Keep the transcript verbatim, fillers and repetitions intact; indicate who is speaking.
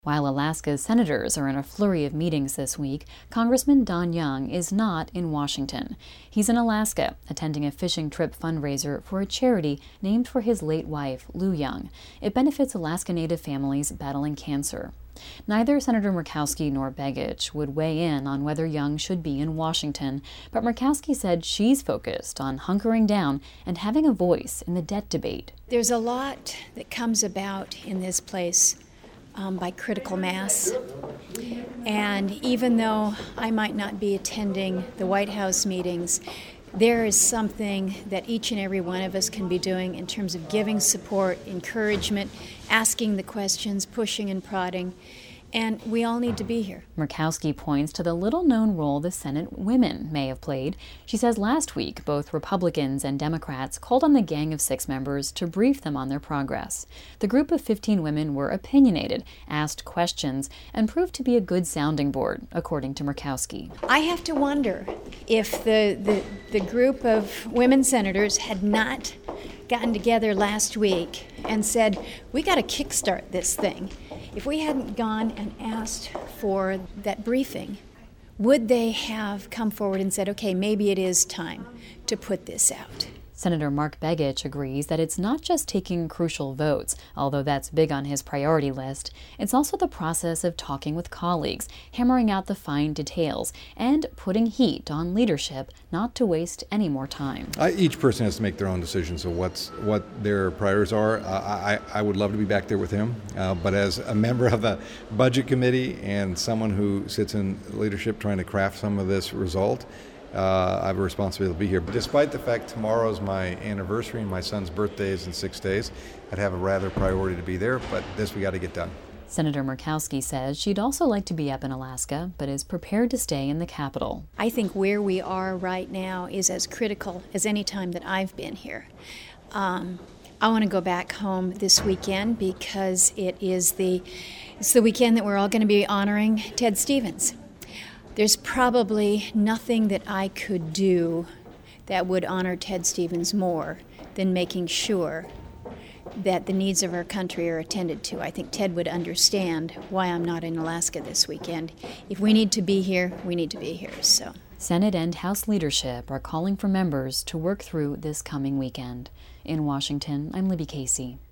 Speaker 1: While Alaska's senators are in a flurry of meetings this week, Congressman Don Young is not in Washington. He's in Alaska, attending a fishing trip fundraiser for a charity named for his late wife, Lou Young. It benefits Alaska Native families battling cancer. Neither Senator Murkowski nor Begich would weigh in on whether Young should be in Washington, but Murkowski said she's focused on hunkering down and having a voice in the debt debate.
Speaker 2: There's a lot that comes about in this place Um, by critical mass. And even though I might not be attending the White House meetings, there is something that each and every one of us can be doing in terms of giving support, encouragement, asking the questions, pushing and prodding. And we all need to be here.
Speaker 1: Murkowski points to the little-known role the Senate women may have played. She says last week, both Republicans and Democrats called on the Gang of Six members to brief them on their progress. The group of fifteen women were opinionated, asked questions, and proved to be a good sounding board, according to Murkowski.
Speaker 2: I have to wonder if the, the, the group of women senators had not gotten together last week and said, we got to kickstart this thing. If we hadn't gone and asked for that briefing, would they have come forward and said, okay, maybe it is time to put this out?
Speaker 1: Senator Mark Begich agrees that it's not just taking crucial votes, although that's big on his priority list. It's also the process of talking with colleagues, hammering out the fine details, and putting heat on leadership not to waste any more time.
Speaker 3: I, each person has to make their own decisions of what's what their priorities are. Uh, I, I would love to be back there with him, uh, but as a member of the Budget Committee and someone who sits in leadership trying to craft some of this result, Uh, I have a responsibility to be here. But despite the fact tomorrow's my anniversary and my son's birthday is in six days, I'd have a rather priority to be there, but this we got to get done.
Speaker 1: Senator Murkowski says she'd also like to be up in Alaska, but is prepared to stay in the capital.
Speaker 2: I think where we are right now is as critical as any time that I've been here. Um, I want to go back home this weekend because it is the, it's the weekend that we're all going to be honoring Ted Stevens. There's probably nothing that I could do that would honor Ted Stevens more than making sure that the needs of our country are attended to. I think Ted would understand why I'm not in Alaska this weekend. If we need to be here, we need to be here. So,
Speaker 1: Senate and House leadership are calling for members to work through this coming weekend. In Washington, I'm Libby Casey.